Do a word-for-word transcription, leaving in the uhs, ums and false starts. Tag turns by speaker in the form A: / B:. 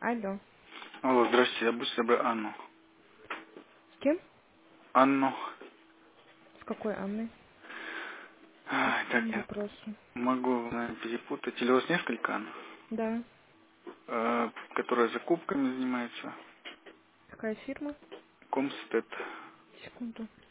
A: Алло.
B: Алло, здравствуйте, я бы собрал Анну.
A: С кем?
B: Анну.
A: С какой Анной? По
B: А, так,
A: какому
B: я
A: вопросу?
B: могу, наверное, перепутать. Или у вас несколько Анн,
A: Да.
B: э, которая закупками занимается?
A: Какая фирма?
B: Комстед.
A: Секунду.